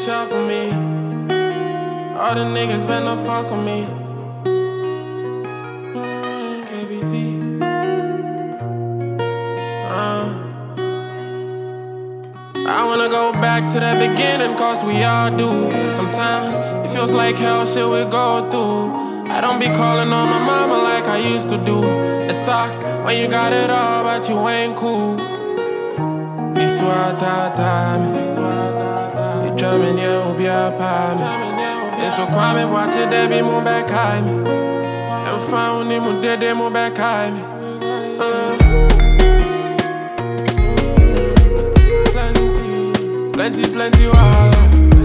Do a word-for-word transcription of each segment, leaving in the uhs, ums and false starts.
switch up on me. All the niggas better fuck on me. Mm, K B T. Uh. I wanna go back to the beginning, cause we all do. Sometimes it feels like hell, shit we go through. I don't be calling on my mama like I used to do. It sucks when you got it all, but you ain't cool. Histoire t'attame, et drumming yeah, ou bien pas me. Et so quoi me voir te debi mon bec high me. Enfin on est mon dédé mon bec high me. Plenty, plenty wahala.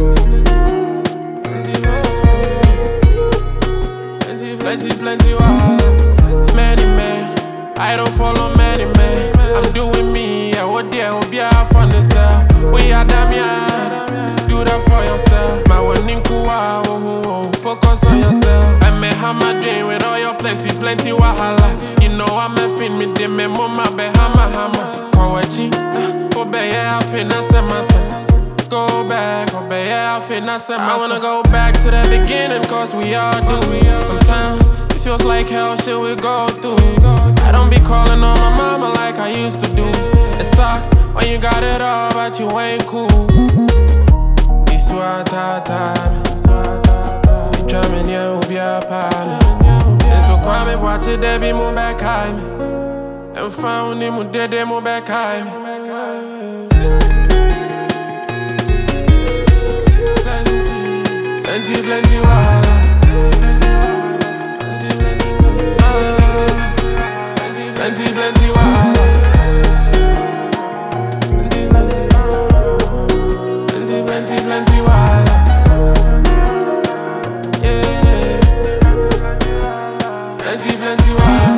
Plenty, plenty, plenty wahala. Many men, I don't follow many men. I'm doing me, I would dare, would be out for yourself. We are damn yeah, do that for yourself. My one in kuwa, oh, oh, focus on yourself. I may have my dream with all your plenty, plenty wahala. You know I'm a fin, me de me mama be hammer, hammer. Kawachi, obey, I finesse myself. Go back, obey, yeah, I feel not I wanna go back to the beginning, cause we all do. Sometimes it feels like hell, shit we go through. I don't be calling on my mama like I used to do. It sucks when you got it all, but you ain't cool. Histoire t'attame, et drumming yeah, ou bien pas me. Et so quoi me voir te debi mon bec high me. Enfin on est mon dédé mon bec high me. Plenty, plenty wahala. Plenty, plenty wahala. Plenty, plenty, plenty wahala. Yeah. Plenty, plenty wahala.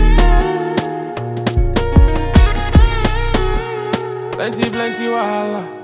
Plenty, plenty wahala.